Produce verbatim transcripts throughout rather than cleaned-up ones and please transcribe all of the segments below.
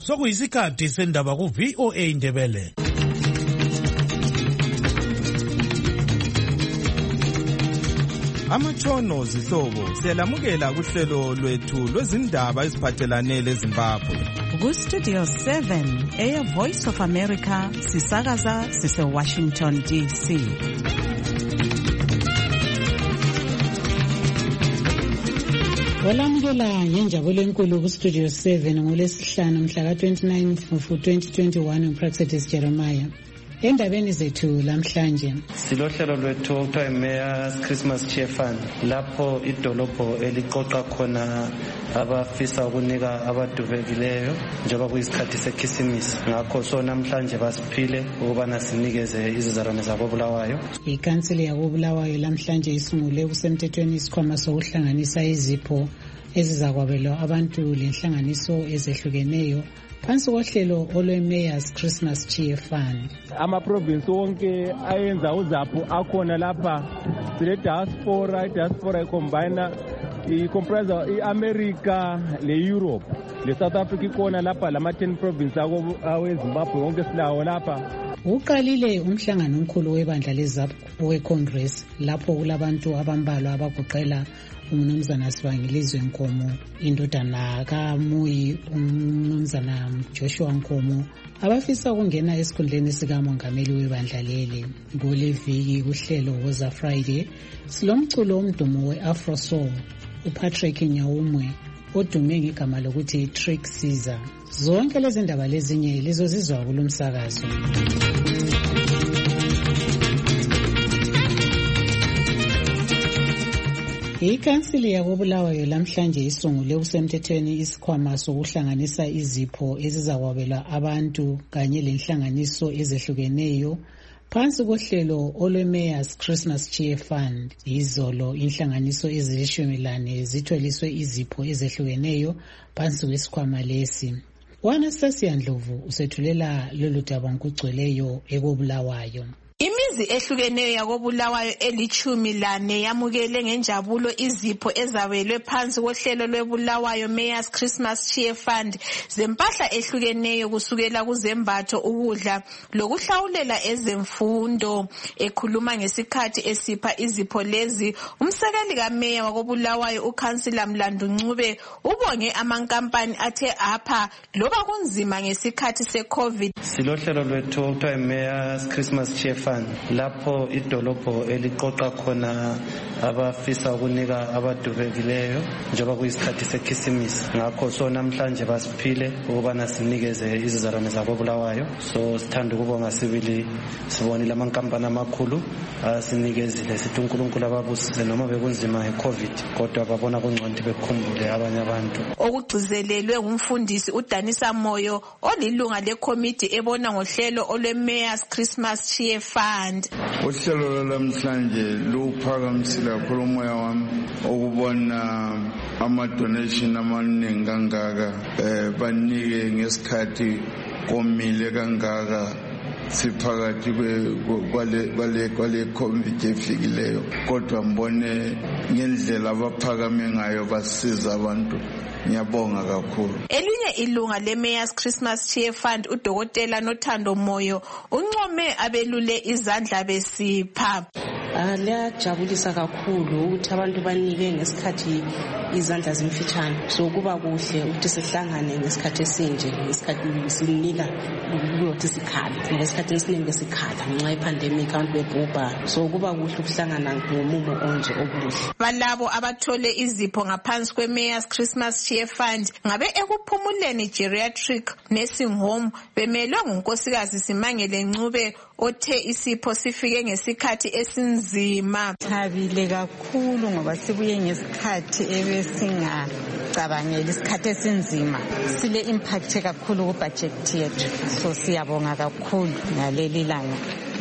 sokuyisikhathi sendaba ku V O A Indebele. Amatshono zihlobo siyalamukela kuhlelo lwethu lwezindaba eziphathelane leZimbabwe. Ku Studio seven eya Voice of America sisakaza sise Washington D C. Walamukela ngenjabulo enkulu ku Studio seven ngolesihlanu mhla ka twenty-nine Mfumfu twenty twenty-one uPractice Jeremiah. Endabeni zethu lamhlanje silohlelo lwethu okuthiwa Mayor's Christmas Cheer Fund, lapho idolobho eliqoqa khona abafisa ukunika abadubekileyo njengoba kuyisikhathi seKhisimusi. Ngakho so namhlanje basiphile ukubana sinikeze izizalwane zabo Bulawayo. Ikhansili yako Bulawayo lamhlanje isungule kusemthethweni isikhwama sokuhlanganisa izipho ezizakwabelwa abantu lenhlanganiso ezehlukeneyo phansi kohlelo olwe Mayor's Christmas Cheer Fund. Ama province wonke ayenza uzapho akhona lapha. Sile diaspora, diaspora combine i comprise iAmerica le Europe. Le South Africa ikona lapha lama ten province awe Zimbabwe wonke silawo lapha. Uqalile umhlangano omkhulu webandla leZAP weCongress lapho kulabantu abambalwa abagoqela umnumzana Sibangilizwe Nkomo, indodana kaMuyi umnumzana Joshua Nkomo, abafisa ukungena esikhundleni sikamongameli webandla leli. Ngoleviki kuhlelo Woza Friday silomculo omdumo weAfro Soul uPatrick Nyawumwe odume ngegama lokuthi Trick Caesar. Zonke lezi ndaba lezinye lizozizwa kulomsakazo. Ikhansili yako Bulawayo lamhlanje isungule kusemthethweni isikhwama sokuhlanganisa izipho ezizakwabelwa abantu kanye lenhlanganiso ezehlukeneyo phansi kohlelo olwe Mayor's Christmas Cheer Fund. Izolo inhlanganiso ezilishumi lane zitholiswe izipho ezehlukeneyo phansi kwesikhwama lesi. Wanasasi Ndlovu usethulela lolu daba ngokugcweleyo ekobulawayo. Imizi ehlukeneyo yakobulawayo elichumi lane yamukele ngenjabulo izipho ezabelwe phansi kohlelo lwebulawayo Mayor's Christmas Cheer Fund zempahla ehlukeneyo kusukela kuzembatho, ukudla lokuhlawulela ezemfundo. Ekhuluma ngesikhathi esipha izipho lezi, umsekeli kaMeya wakobulawayo uKhansila Mlandu Ncube ubonge amankampani athe apha loba kunzima ngesikhathi seCovid. Silohlelo lwethu okuthiwa Mayor's Christmas Cheer Fund, lapho idolobho eliqoqa khona abafisa ukunika abadubekileyo njengoba kuyisikhathi seKhisimusi. Ngakho so namhlanje basiphile ukubana sinikeze izizalwane zabo Bulawayo. So sithanda ukubonga sibili sibonile amankampani amakhulu asinikezile, sithi uNkulunkulu ababusise noma bekunzima ngeCovid kodwa babona kungcono bekhumbule abanye abantu. Okugcizelelwe ngumfundisi uDanisa Moyo olilunga lekomiti ebona ngohlelo olwe Mayor's Christmas Cheer Fund. Uhlelo lamhlanje luphakamisile kakhulu umoya wami ukubona ama donation amaningi kangaka eh banike ngesikhathi komile kangaka siphakathi kwale kwale kwale committee efikileyo, kodwa mbone ngendlela abaphakame ngayo basiza abantu. Ngiyabonga kakhulu. Elinye ilunga le Mayor's Christmas Cheer Fund uDokotela Nothando Moyo uncome abelule izandla besipha. Liyajabulisa kakhulu ukuthi abantu banike ngesikhathi izandla zimfitshane. So kuba kuhle ukuthi sihlangane ngesikhathi esinje, ngesikhathi sinika ukuthi sikhala. Ngesikhathi esiningi sikhala ngenxa yepandemic abantu bebhubha. So kuba kuhle ukuhlangana ngomumo onje obuhle. Balabo abathole izipho ngaphansi kwe Mayor's Christmas Cheer Fund ngabe ekuphumuleni geriatric nursing home bemelwe ngunkosikazi Simangele Ncube othe isipho sifike ngesikhathi esinzima. Thabile kakhulu ngoba sibuye ngesikhathi ebesingacabangela isikhathi esinzima. Sile impact kakhulu ku budget yethu. So siyabonga kakhulu ngaleli langa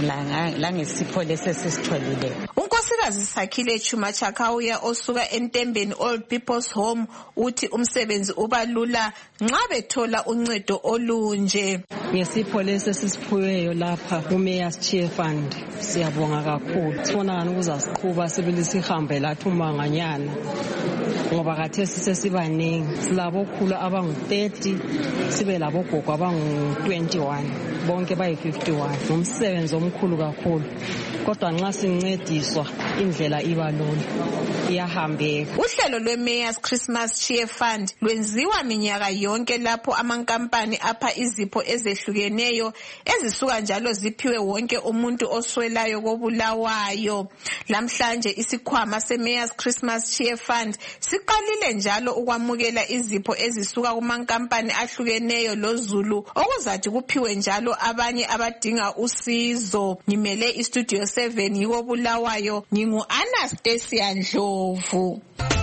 la ngesipho lesesisitholile. Unkosikazi Sakhile Chuma Chakauya osuka eNtembeni Old People's Home uthi umsebenzi ubalula nxa bethola uncedo olunje. Ngesipho lesesisiphuweyo lapha ku Mayor's Cheer Fund siyabonga kakhulu. Sibona ngani ukuzasiqhuba sibili sihambe lathi umanganyana ngoba khathesi sesibaningi, silabo khulu abangu thirty sibe labo gogo abangu twenty-one, bonke bayi fifty-one. Ngumsebenzi omkhulu kakhulu, kodwa nxa sincediswa indlela iba lula, iyahambeka. Uhlelo lwe-Mayor's Christmas Cheer Fund lwenziwa minyaka yonke lapho amankampani apha izipho ezehlukeneyo ezisuka njalo ziphiwe wonke umuntu oswelayo kobulawayo. Lamhlanje isikhwama se-Mayor's Christmas Cheer Fund siqalile njalo ukwamukela izipho ezisuka kumankampani ahlukeneyo loZulu okuzathi kuphiwe njalo abanye abadinga usizo. Ngimele istudio seven yiko Bulawayo, ngingu Anastasia Ndlovu.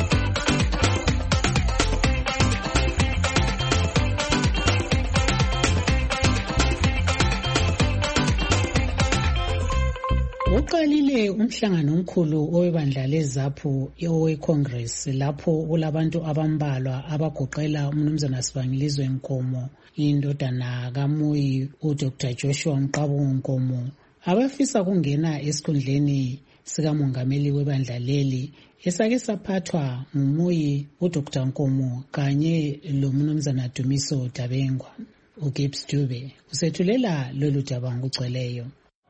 Uqalile umhlangano omkhulu owebandla leZAPU owe-Congress lapho kulabantu abambalwa abagoqela umnumzana Sibangilizwe Nkomo, indodana kaMuyi uDr Joshua Mqabu Nkomo, abafisa kungena esikhundleni sikamongameli webandla leli esake saphathwa ngumuyi uDr Nkomo kanye lomnumzana Dumiso Dabengwa. uGibbs Dube usethulela lolu daba ngokugcweleyo.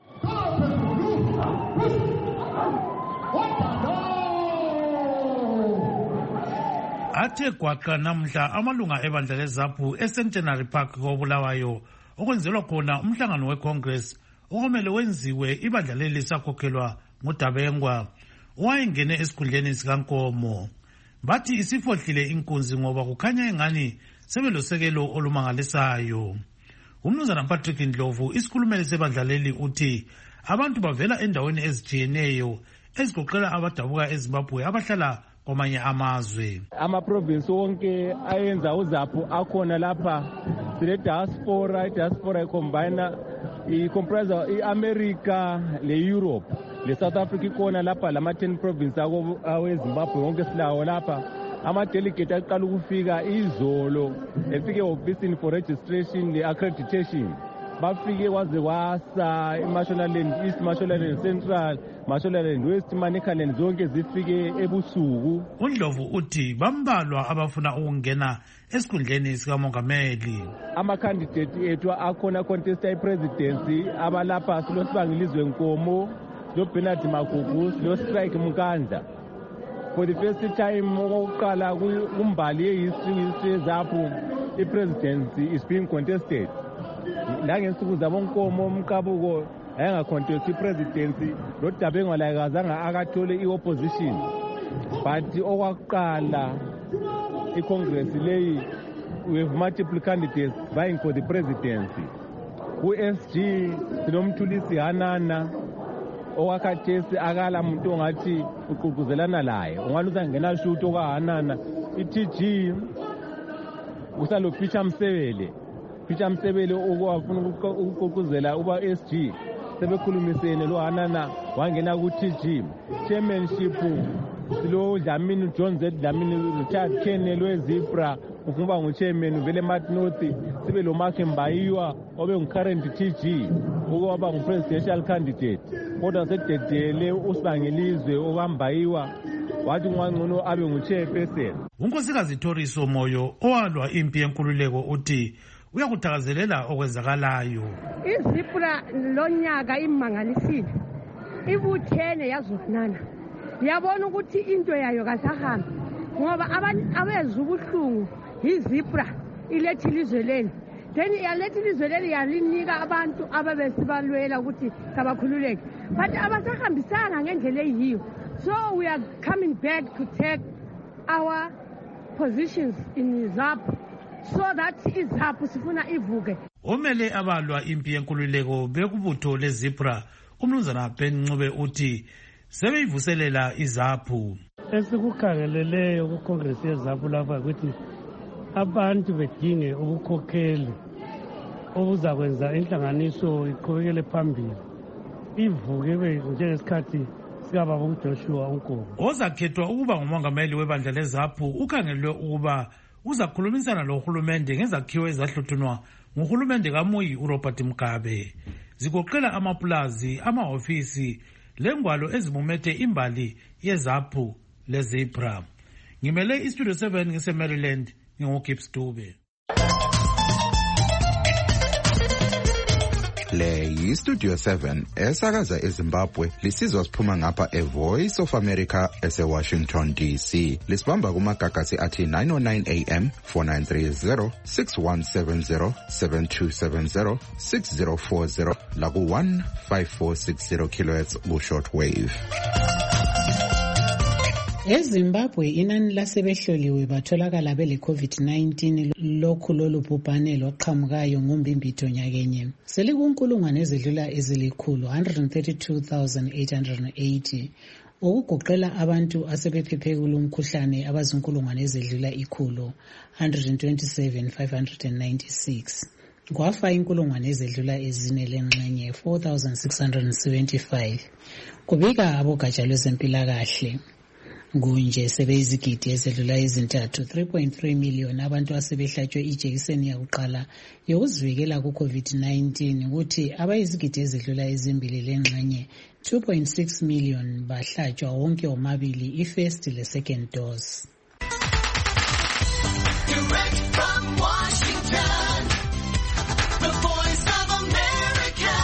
Athe gwaqa namhla amalunga ebandla leZAPU eCentenary Park koBulawayo okwenzelwa khona umhlangano weCongress okumele wenziwe ibandla leli lisakhokhelwa nguDabengwa owayengene esikhundleni sikaNkomo. Bathi isifohlile inkunzi ngoba kukhanya engani sebelosekelo olumangalisayo. Umnumzana Patrick Ndlovu isikhulumeli sebandla leli uthi abantu bavela endaweni ezitshiyeneyo ezigoqela abadabuka eZimbabwe abahlala kwamanye amazwe. Ama-province wonke ayenza uZAPU akhona lapha. Sile diaspora, diaspora icombine i-comprise i-America le-Europe. Le-South Africa ikhona lapha lama ten province aweZimbabwe wonke silawo lapha. Ama-delegate aqala ukufika izolo efike ofisini for registration le-accreditation. Bafike kwaze kwasa iMashonaland East, Mashonaland Central, Mashonaland West, Manicaland zonke zifike ebusuku. uNdlovu uthi bambalwa abafuna ukungena esikhundleni sikamongameli. Ama-candidate ethu akhona contesta i-presidency abalapha silo Sibangilizwe Nkomo, lo Bernard Magugu, lo Strike Mkandla. For the first time okokuqala kumbali ye-history yeZAPU i-presidency is being contested. Langensuku zabonkomo umkabuko ayengacontest i-presidency, lo Dabengwa la kazanga akathole i-opposition. But okwaqala i-Congress leyi we have multiple candidates vying for the presidency. Ku-S G sinomthulisi Hanana owakhathesi akala muntu ongathi uququzelana laye ungani uzangena shuto kwaHanana. I-T G usalo Peter Msebele Peter Msebele okwafuna ukuququzela uba S G sebekhulumisene lo Hanana wangena ku-T G. Chairmanship silo Dlamini John Z Dlamini Richard Kennel weZipra ufuna ngu-chairman uvele Matnothi, sibe lo Mark Mbayiwa obe ngu-current T G ukuba ngu-presidential candidate. Kodwa sededele uSibangilizwe okambayiwa wathi ngwangcono abe ngu-chairperson. uNkosikazi Thoriso Moyo owalwa impi yenkululeko uthi uyakuthakazelela okwenzakalayo. iZipra lonyaka imangalisile, ibuthene yazwanana, yabona ukuthi into yayo kasahambi ngoba abezwe ubuhlungu iZipra ilethi ilizwe leli, then yalethi ilizwe leli yalinika abantu ababesibalwela ukuthi kabakhululeke, but abasahambisanga ngendlela eyiyo. So we are coming back to take our positions in ZAPU so that iZAPU sifuna ivuke. Omele abalwa impi yenkululeko bekubutho leZipra umnumzana Ben Ncube uthi sebeyivuselela iZAPU. Esikukhangeleleyo kuCongress yeZAPU lapha ukuthi abantu bedinge ubukhokheli obuzakwenza inhlanganiso iqhubekele phambili ivuke njengesikhathi sikababa uJoshua Nkomo. Ozakhethwa ukuba ngumongameli webandla leZAPU ukhangelwe ukuba uzakhulumisana lohulumende ngezakhiwo ezahluthunwa nguhulumende kaMuyi uRobert Mugabe. Zigoqela amaplazi, amahofisi lengwalo ezimumethe imbali yeZAPU leZipra. ngimele istudio seven ngise-Maryland nginguGibbs Dube. Le yi-Studio seven esakaza eZimbabwe lisizwa siphuma ngapha e-Voice of America ese-Washington D C. Lisibamba kumagagasi athi nine oh nine A M, four nine three zero, six one seven zero, seven two seven zero, six zero four zero laku one five four six zero kilohertz ku-short wave. EZimbabwe inani lasebehloliwe batholakala bele COVID nineteen lokhu lolu bhubhane loqhamukayo ngombimbitho nyakenye selikunkulungwane ezidlula ezilikhulu one hundred thirty-two thousand eight hundred eighty okugoqela abantu asebephephe kulo mkhuhlane abazinkulungwane ezidlula ikhulu one hundred twenty-seven thousand five hundred ninety-six. Kwafa inkulungwane ezidlula ezine lengxenye four thousand six hundred seventy-five. Kubika abogatsha lwezempilakahle. Kunje sebeyizigidi ezedlula ezintathu three point three million abantu asebehlatshwe ijekiseni yakuqala yokuzivikela ku-COVID nineteen kuthi abayizigidi ezedlula ezimbili lengxenye two point six million bahlatshwa wonke omabili i-first le-second dose. Direct from Washington, the voice of America,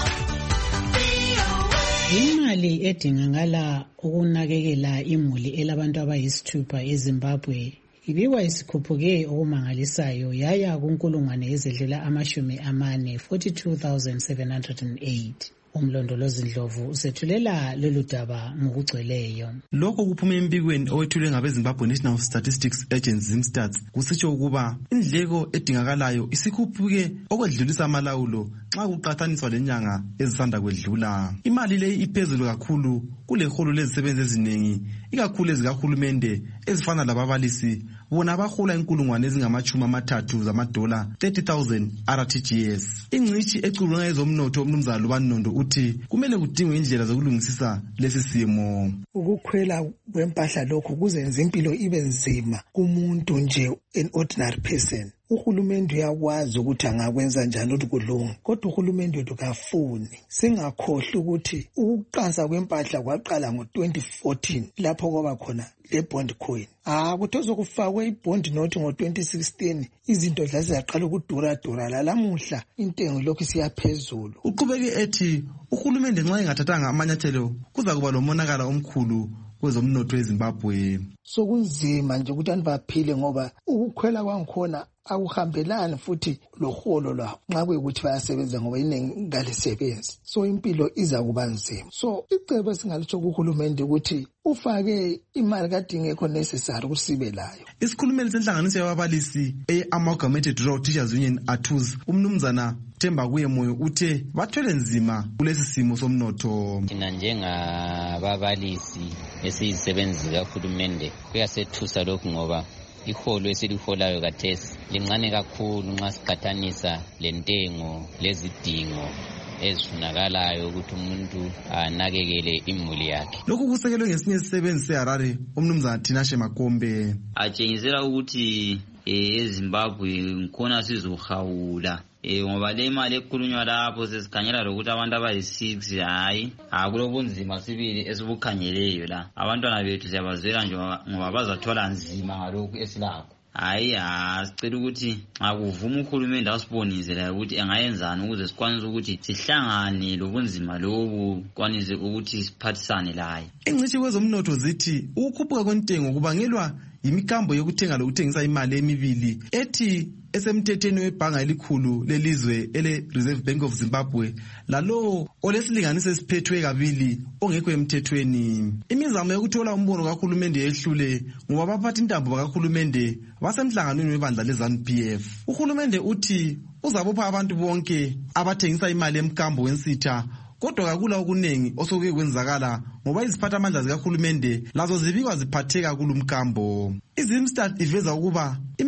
V O A. Imali edingakala ukunakekela imuli elabantu abayisithupha eZimbabwe ibikwa isikhuphuke okumangalisayo yaya kunkulungwane ezedlula amashumi amane forty-two thousand seven hundred eight. Umlondolozi Ndlovu usethulela lolu daba ngokugcweleyo. Lokho kuphuma embikweni owethulwe ngabeZimbabwe National Statistics Agency Zimstats kusitsho ukuba indleko edingakalayo isikhuphuke okwedlulisa amalawulo xa kuqathaniswa lenyanga ezisanda kwedlula. Imali le iphezulu kakhulu kule holo lezisebenzi eziningi ikakhulu ezikahulumende ezifana lababalisi bona abahola inkulungwane ezingamachumi amathathu zamadola thirty thousand R T G S. Ingcitshi ecubulunga ezomnotho umnumzana Lubanondo uthi kumele kudingwe indlela zokulungisisa lesi simo. Ukukhwela kwempahla lokho kuzenza impilo ibe nzima kumuntu nje an ordinary person. Uhulumende uyakwazi ukuthi angakwenza njani ukuthi kulunge kodwa uhulumende wethu kafuni. Singakhohlwa ukuthi ukuqansa kwempahla kwaqala ngo twenty fourteen lapho kwaba khona le bond coin. Ah kuthi uzokufakwe ibond note ngo twenty sixteen izinto zazaqala ukudura dura la lamuhla intengo lokho siyaphezulu. Uqhubeke ethi uhulumende nxa engathathanga amanyathelo kuza kuba lomonakala omkhulu kwezomnotho eZimbabwe. Sokunzima nje ukuthi abantu baphile ngoba ukukhwela kwangikhona akuhambelani futhi loholo lwabo nxa kuyikuthi bayasebenza ngoba inengi ngalisebenzi. So impilo iza kuba nzima. So icebo singalisho kuhulumende ukuthi ufake imali kade ingekho necessary kusibe layo. Isikhulumeli senhlanganiso yababalisi e-Amalgamated Rural Teachers Union A T U S umnumzana Themba kuye moyo uthe bathwele nzima kulesi simo somnotho. Thina njengababalisi esiyisebenzi kahulumende kuyasethusa lokhu ngoba iholo esiliholayo kathesi lincane kakhulu nxa siqathanisa lentengo lezidingo ezifunakalayo ukuthi umuntu anakekele imuli yakhe. Lokhu kusekelwe ngesinye isisebenzi seHarare umnumzana Tinashe Makombe. Atshengisela ukuthi eZimbabwe ngikhona sizohawula ngoba le mali ekhulunywa lapho sesikhanyela lokuthi abantu abayi-six hayi akulobunzima sibili esibukhanyeleyo la. Abantwana bethu siyabazwela nje ngoba bazathola nzima ngalokhu esilakho. Hayi asicela ukuthi akuvuma uhulumende asibonise la ukuthi engayenzani ukuze sikwanise ukuthi sihlangane lobunzima lobu kwanise ukuthi siphathisane laye. Ingcitshi kwezomnotho zithi ukukhuphuka kwentengo kubangelwa yimikambo yokuthenga lokuthengisa imali emibili ethi esemthethweni webhanga elikhulu lelizwe ele Reserve Bank of Zimbabwe lalo olesilinganiso esiphethwe kabili ongekho emthethweni. Imizamo yokuthola umbono kahulumende yehlule ngoba baphathi intambo bakahulumende basemhlanganweni webandla leZANU P F. Uhulumende uthi uzabopha abantu bonke abathengisa imali emkambo wensitha kodwa kakula okunengi osoke kwenzakala ngoba iziphatha amandla zikahulumende lazo zibikwa ziphatheka kulumkambo. Izimstat iveza ukuba imali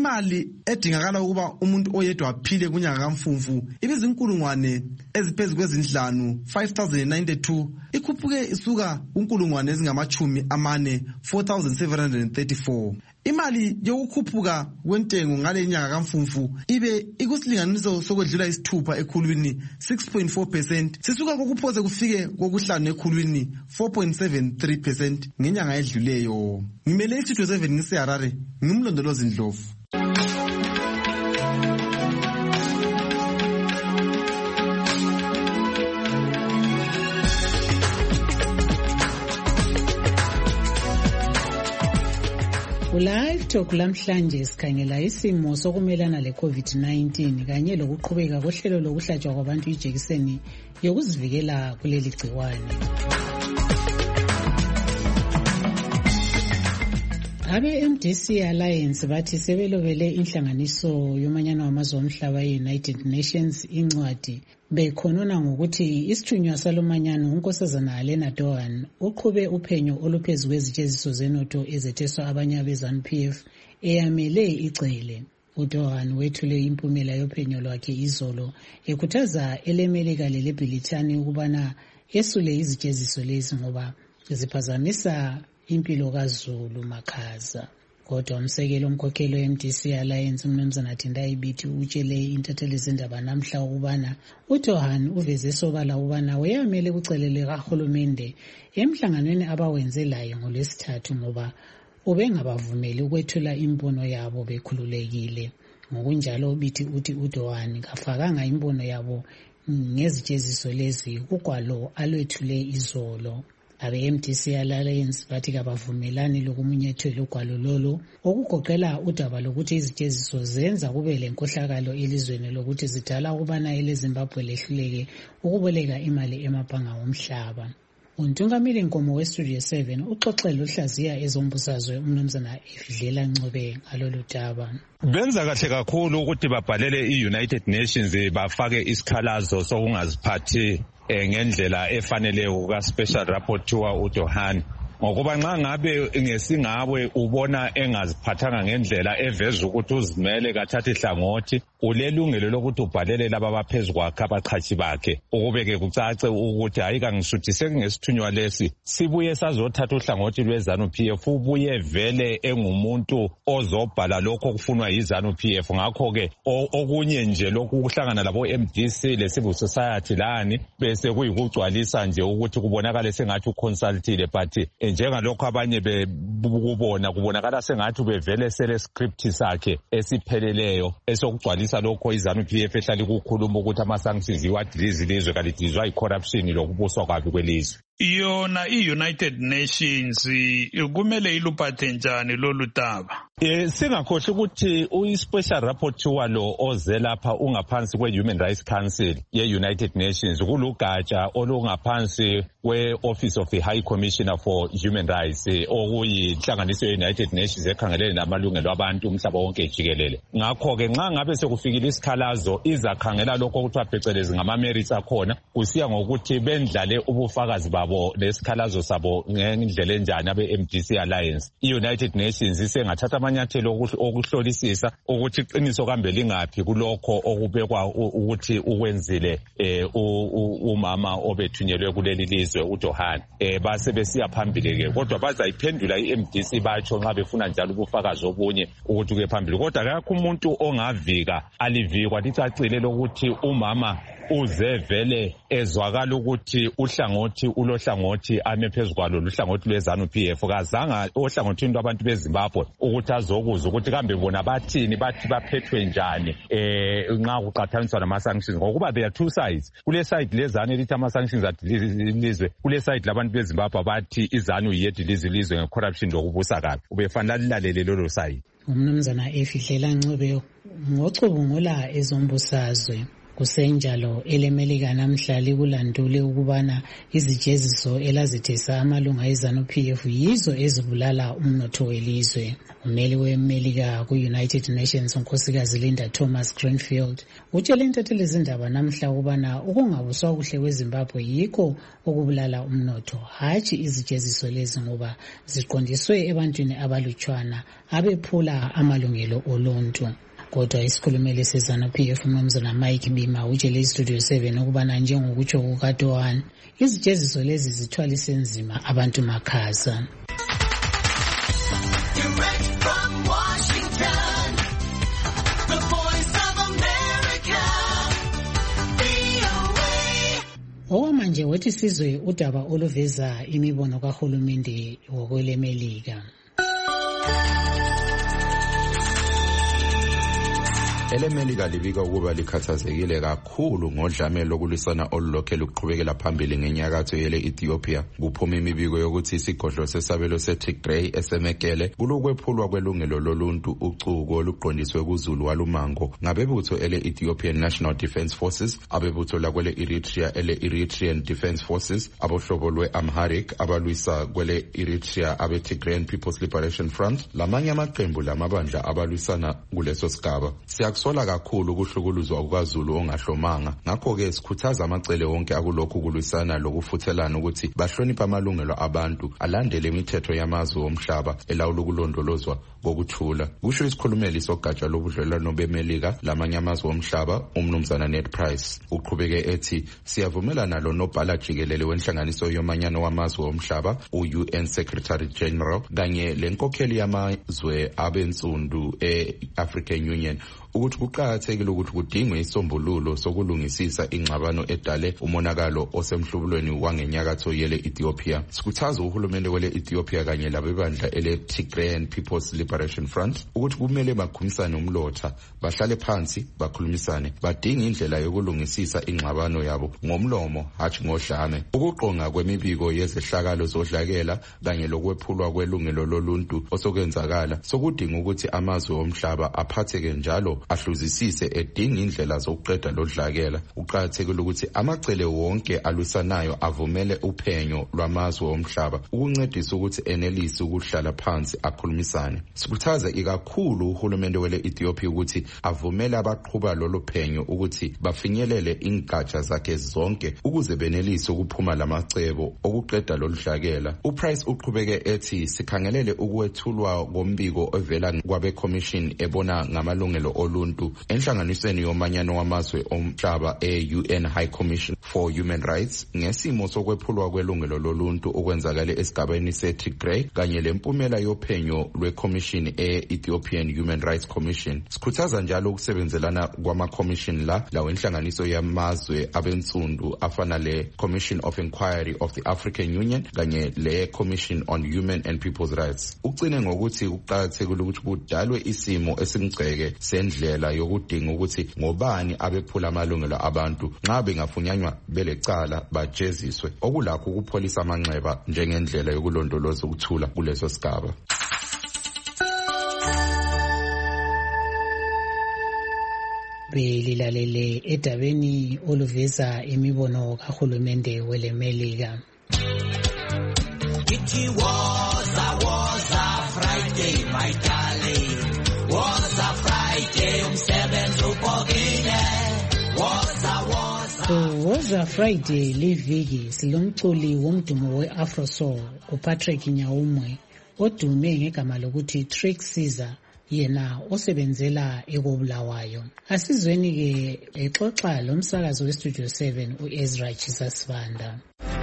imali edingakala ukuba umuntu oyedwa aphile kunyanga kaMfumfu ibizinkulungwane eziphezu kwezinhlanu five thousand ninety-two ikhuphuke isuka kunkulungwane ezingamachumi amane four thousand seven hundred thirty-four. Imali yokukhuphuka kwentengo ngale nyanga kaMfumfu ibe ikusilinganiso sokwedlula isithupha ekhulwini six point four percent sisuka kokuphoze kufike kokuhlanu ekhulwini four point seven three percent ngenyanga edluleyo. Ngimele iStudio seven ngiseHarare, ngimlondolozi Ndlovu. Live Talk lamhlanje sikhangela isimo sokumelana le-COVID nineteen kanye lokuqhubeka kohlelo lokuhlatshwa kwabantu ijekiseni yokuzivikela kuleli gciwane. Abe-M D C Alliance bathi sebelobele inhlanganiso yomanyano wamazwe omhlaba ye-United Nations incwadi bekhonona ngokuthi isithunywa salomanyano unkosazana Alena Dohan uqhube uphenyo oluphezu kwezitsheziso zenotho ezetheswa abanye abe-ZANU P F eyamele icele. uDohan wethule impumela yophenyo lwakhe izolo ekhuthaza elemelika lelebhilithani ukubana esule izitsheziso lezi ngoba ziphazamisa impilo kaZulu Makhaza. Kodwa umsekelo omkhokheli we-M D C Alliance uMnumzana Tendai Biti utshele intatheli zindaba namhla ukubana uDohan uveze sobala ukubana uyamele kucelele kahulumende emhlanganweni abawenze laye ngolwesithathu ngoba ubengabavumeli ukwethula imbono yabo bekhululekile. Ngokunjalo Biti uthi uDohan kafakanga imbono yabo ngezitsheziso lezi kugwalo alwethule izolo. Abe-M D C Alliance bathi kabavumelani lokumunyethela ugwalo lolo okugoqela udaba lokuthi izitsheziso zenza kube lenkohlakalo elizweni lokuthi zidala ukubana eleZimbabwe lehluleke ukuboleka imali emabhanga omhlaba. Untungamili Nkomo weStudio seven uxoxela uhlaziya ezombusazwe uMnumzana Efidlela Ncube ngalolu daba. Benza kahle kakhulu ukuthi babhalele i-United Nations bafake isikhalazo sokungaziphathi ngendlela efaneleyo ka-Special Rapporteur uDohan ngokuba nxa ngabe ngesingabwe ubona engaziphathanga ngendlela eveza ukuthi uzimele kathatha ihlangothi ulelungelo lokuthi ubhalele laba abaphezu kwakhe abaqhatshi bakhe ukube-ke kucace ukuthi hayi kangisuthiseki ngesithunywa lesi sibuye sazothatha uhlangothi lwe-ZANU P F ubuye vele engumuntu ozobhala lokho okufunwa yi-ZANU P F. Ngakho-ke okunye nje lokhu kuhlangana labo-M D C le-civil society lani bese kuyikugcwalisa nje ukuthi kubonakale sengathi uconsultile but njengalokho abanye bekubona kubonakala sengathi bevele sele script sakhe esipheleleyo esokugcwalisa lokho i-ZANU P F ehlali kukhuluma ukuthi ama-sanctions iwadiliza ilizwe kalidilizwa i-corruption lokubuswa kwabi kwelizwe. Yona i-United Nations kumele iluphathe njani lolu daba? Eh singakhohle ukuthi uyi-special rapporteur lo oze lapha ungaphansi kwe-Human Rights Council ye-United Nations kulugatsha olungaphansi kwe-Office of the High Commissioner for Human Rights okuyinhlanganiso ye-United Nations ekhangelene namalungelo abantu umhlaba wonke jikelele. Ngakho-ke nxa ngabe sekufikile isikhalazo izakhangela lokho okuthiwa phecelezi ngama-merits akhona kusiya ngokuthi bendlale ubufakazi babo lesikhalazo sabo ngendlela enjani abe-M D C Alliance. I-United Nations isengathatha amanyathelo okuhlolisisa ukuthi iqiniso kambe lingaphi kulokho okubekwa ukuthi ukwenzile umama obethunyelwe kuleli lizwe uDohan. Base besiya phambili-ke kodwa bazayiphendula i-M D C batsho nxa befuna njalo ubufakazi obunye ukuthi kuye phambili. Kodwa kakho umuntu ongavika alivikwa licacile lokuthi umama uze vele ezwakala ukuthi uhlangothi ulohlangothi ame phezu kwalo luhlangothi lwe-ZANU P F kazanga ohlangothini lwabantu beZimbabwe ukuthi azokuza ukuthi kambe bona bathini bathi baphethwe njani eh nxa kuqathaniswa nama-sanctions ngokuba there are two sides. Kule side lezanu elithi ama-sanctions adilizwe, kule side labantu beZimbabwe bathi izanu yedilize ilizwe nge-corruption lokubusa kabi. Ubefanele lilalele lolo side. Umnumzana Efidlela Ncube ngocubungula ezombusazwe Kusenjalo elemelika namhla likulandule ukubana izijeziso elazithesa amalunga eZANU-P F yizo ezibulala umnotho welizwe. Umeli wemelika ku-United Nations unkosikazi Linda Thomas Greenfield utshele intatheli zindaba namhla ukubana ukungabuswa kuhle kweZimbabwe yikho okubulala umnotho, hatshi izijeziso lezi ngoba ziqondiswe ebantwini abalutshwana abephula amalungelo oluntu. Kodwa isikhulumeli seZANU-P F uMnumzana Mike Bima utshele iStudio seven ukubana njengokutsho kukaDoan izijeziso lezi zithwalise nzima abantu makhaza. Okwamanje wethi sizwe udaba oluveza imibono kahulumende wokwelemelika. Elemelika libika ukuba likhathazekile kakhulu ngodlame lokulwisana olulokhe luqhubekela phambili ngenyakatho yele Ethiopia. Kuphuma imibiko yokuthi isigodlo sesabelo seTigray esemekele kulokwephulwa kwelungelo loluntu ucuko oluqondiswe kuZulu walumango ngabebutho ele Ethiopian National Defence Forces, abebutho lakwele Eritrea ele Eritrean Defence Forces, abohlobo lwe Amharic abalwisa kwele Eritrea abe Tigrayan People's Liberation Front, lamanye amaqembu lamabandla abalwisana kuleso sigaba. Sola kakhulu ukuhlukuluzwa kukaZulu ongahlomanga. Ngakho-ke sikhuthaza amacele wonke akulokhu kulwisana lokufuthelana ukuthi bahloniphe amalungelo abantu, alandele imithetho yamazwe omhlaba elawula ukulondolozwa kokuthula. Kusho isikhulumeli sogatsha lobudlelwano bemelika lamanye amazwe omhlaba uMnumzana Ned Price. Uqhubeke ethi siyavumelana lo nobhala jikelele wenhlanganiso yomanyano wamazwe omhlaba u-U N Secretary General kanye lenkokheli yamazwe abensundu e-African Union ukuthi kuqakathekile ukuthi kudingwe isombululo sokulungisisa ingxabano edale umonakalo osemhlubulweni wangenyakatho yele Ethiopia. Sikhuthaza uhulumende wele Ethiopia kanye labebandla ele Tigrayan People's Liberation Front ukuthi kumele bakhumisane umlotha, bahlale phansi, bakhulumisane, badinge indlela yokulungisisa ingxabano yabo ngomlomo hatshi ngodlame. Ukuqonga kwemibiko yezehlakalo zodlakela kanye lokwephulwa kwelungelo loluntu osokwenzakala sokudinga ukuthi amazwe omhlaba aphatheke njalo ahluzisise edinga indlela zokuqeda lodlakela. Uqakathekile ukuthi amacele wonke alwisanayo avumele uphenyo lwamazwe omhlaba ukuncedisa ukuthi enelise ukuhlala phansi akhulumisane. Sikhuthaza ikakhulu uhulumende wele Ethiopia ukuthi avumele abaqhuba lolu phenyo ukuthi bafinyelele ingatsha zakhe zonke ukuze benelise ukuphuma lamacebo okuqeda lodlakela. UPrice uqhubeke ethi sikhangelele ukwethulwa kombiko ovela kwabe commission ebona ngamalungelo oluntu enhlanganisweni yomanyano wamazwe omhlaba e-U N High Commission for Human Rights ngesimo sokwephulwa kwelungelo loluntu okwenzakale esigabeni seTigray kanye lempumela yophenyo lwe-commission e-Ethiopian Human Rights Commission. Sikhuthaza njalo ukusebenzelana kwama-commission la lawo inhlanganiso yamazwe abensundu afana le-Commission of Inquiry of the African Union kanye le-Commission on Human and People's Rights. Ucine ngokuthi kuqakathekile ukuthi kudalwe isimo esimgceke sendlela yokudinga ukuthi ngobani abephula amalungelo abantu nxa bengafunyanywa belecala bajeziswe, okulakho ukupholisa amanxeba njengendlela yokulondoloza ukuthula kuleso sigaba. Belilalele edabeni oluveza imibono kahulumende welemelika. It was a was a Friday, my darling. Was a Friday, umsebenzi ubhokile. Was a was a Was a Friday liviki silomculi womdumo we-Afro Soul uPatrick Nyawumwe odume ngegama lokuthi Trick Caesar, yena osebenzela ekobulawayo. Asizweni ke exoxa lomsakazo weStudio seven uEzra Chisasibanda.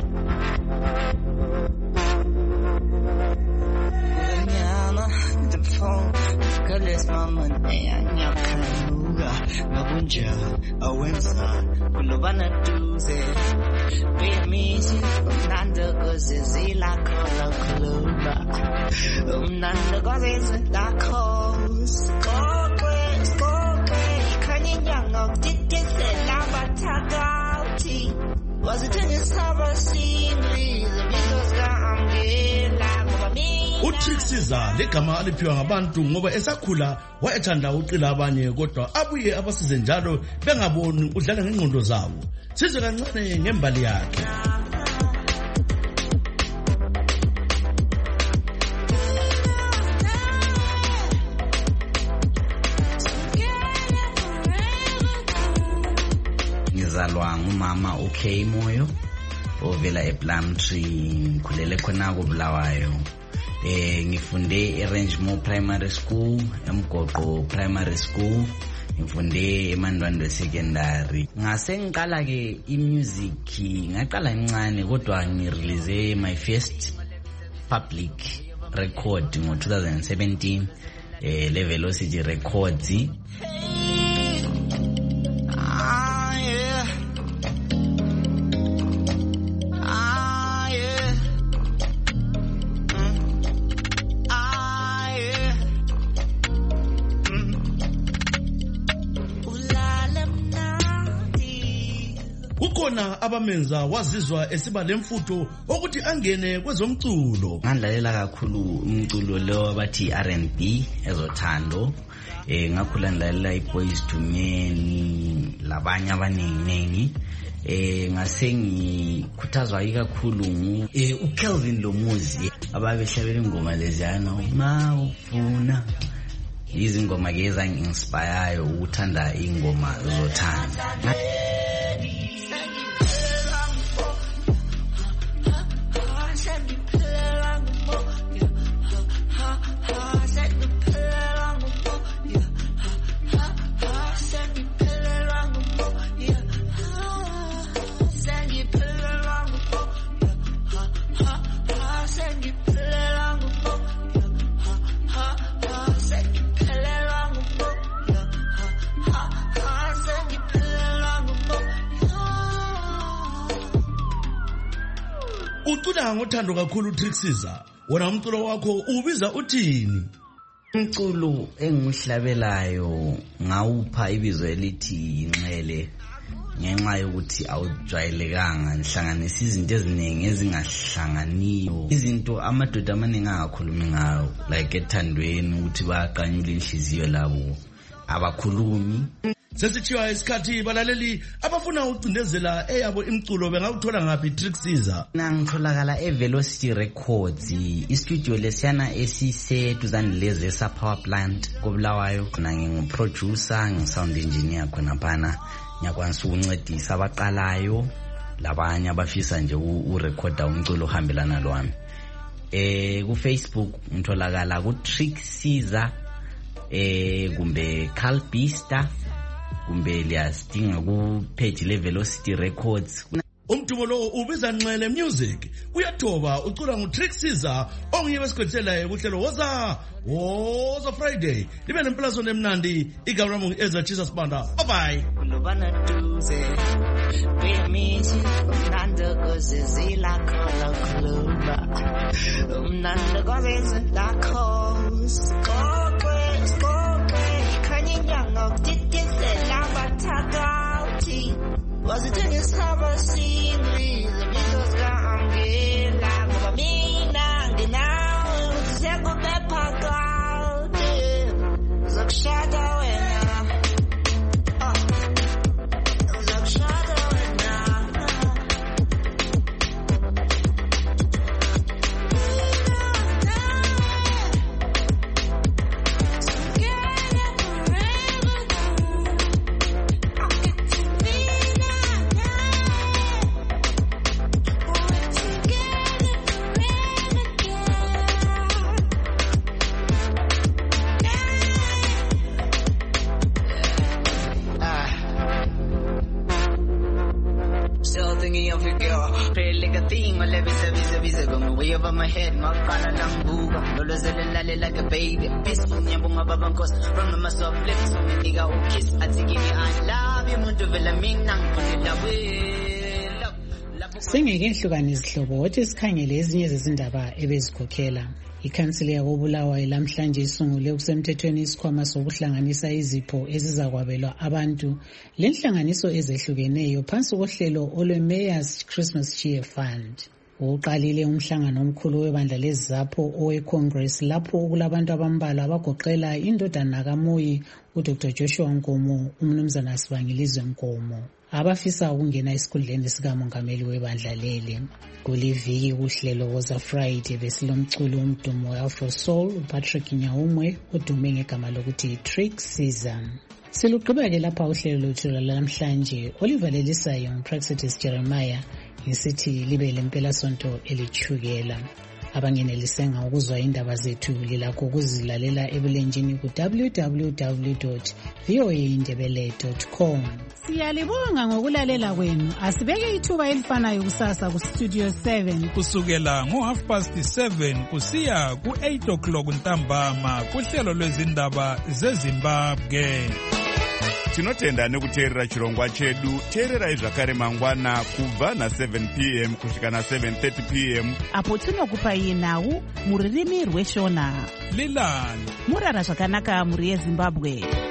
Kalis mama neyanya kanuga ngabunja awenza kulobana duze bemisi umnanda kozizila kola kluba umnanda kozizila kos kokwe kokwe kaninyanga dikisela batagauti was it in his summer scene the videos got angela uTrixie ligama aliphiwa ngabantu ngoba esakhula wayethanda uqila abanye kodwa abuye abasize njalo bengaboni udlala ngengqondo zabo. Sizwe kancane ngembali yakhe. Ngizalwa ngumama uKay Moyo ovela ePlumtree, ngikhulele khona koBulawayo. Eh ngifunde eRangemore Primary School, eMgoqo Primary School, ngifunde eMandwandwe Secondary. Ngase ngiqala ke imusic, ngaqala incane kodwa ngirelease my first public record ngo twenty seventeen eh le Velocity Records. Kukhona abamenza wazizwa esiba lemfutho ukuthi angene kwezomculo. Ngandlalela kakhulu umculo lo abathi R and B ezothando. Eh ngakhula ndlalela iBoys to Men labanye abaningi. Eh ngase ngikhuthazwa ikakhulu ngu eh uKelvin Lomuzi ababehlabela ingoma lezana uma ufuna. Izingoma ke ezangi-inspire ukuthanda ingoma zothando. Ucula ngothando kakhulu uTrixie, wona umculo wakho ubiza uthini? Umculo engihlabelayo ngawupha ibizo elithi Inxele ngenxa yokuthi awujwayelekanga, nhlanganisa izinto eziningi ezingahlanganiyo, izinto amadoda amaningi angakhulumi ngayo, like ethandweni ukuthi baqanyule inhliziyo labo abakhulumi. Sesithiwa isikhathi balaleli abafuna ucindezela eyabo imculo bengawuthola ngaphi Trixie? Nangitholakala eVelocity Records, istudio lesiyana esiseduzane lezi esa power plant koBulawayo. Nginguproducer, ngisound engineer khona phana, ngiyakwanisa ukuncedisa abaqalayo labanye abafisa nje urecorda umculo ohambelana lwami. Eh ku Facebook ngitholakala ku Trixie eh kumbe Calbista kumbe liyastinga ku page le Velocity Records. Umdumo lo ubiza Nxele Music uyathoba ucula nguTrixie ongiye besikhwethela kuhlelo woza woza Friday libe nemplazo nemnandi igama lami ngiEzra Jesus Banda. Bye bye. Kulobana duze bemisi umnando kozizila kola kluba umnando kozizila kos kokwe kokwe kanyinyanga titise lava tagauti. Was it in his cover scene? The because I'm getting like for me now, the now, it's a good pepper out. Look shadow and uh, look shadow and over my head, makala lambuga Lolo zelelale like a baby Peaceful nyambunga babankos From myself lips So me nigga who kiss Atigini I love you Muntu vela mina Nkunila we Singeke nhlukane izihlobo wathi isikhangele ezinye zezindaba ebezikhokhela. Ikhansili yakoBulawayo lamhlanje isungule kusemthethweni isikhwama sokuhlanganisa izipho ezizakwabelwa abantu lenhlanganiso ezehlukeneyo phansi kohlelo olwe Mayor's Christmas Cheer Fund. Uqalile umhlangano omkhulu webandla leZAPU owe-Congress lapho kulabantu abambalwa abagoqela indodana kaMoyi uDr Joshua Nkomo, umnumzana Sibangilizwe Nkomo, abafisa ukungena esikhundleni sikamongameli webandla leli. Kuliviki kuhlelo Woza Friday besilomculo umdumo we-Afro Soul uPatrick Nyawumwe odume ngegama lokuthi Trick Caesar. Siluqhubeke lapha uhlelo lwethu namhlanje olivalelisayo nguPraxedis Jeremiah ngisithi libe lempela sonto elithukela. Abangenelisenga ukuzwa indaba zethu lilakho ukuzilalela ebulenjini ku w w w dot v o a indebele dot com. Siyalibonga ngokulalela kwenu. Asibeke ithuba elifanayo kusasa ku Studio seven kusukela ngo half past seven kusiya ku eight o'clock ntambama kuhlelo lwezindaba zeZimbabwe. Tinotenda nekuteerera chirongwa chedu. Teererai zvakare mangwana kubva na seven p m kusvika na seven thirty p m apo tinokupai nhau mururimi rweshona. Lilani murara zvakanaka muri yeZimbabwe.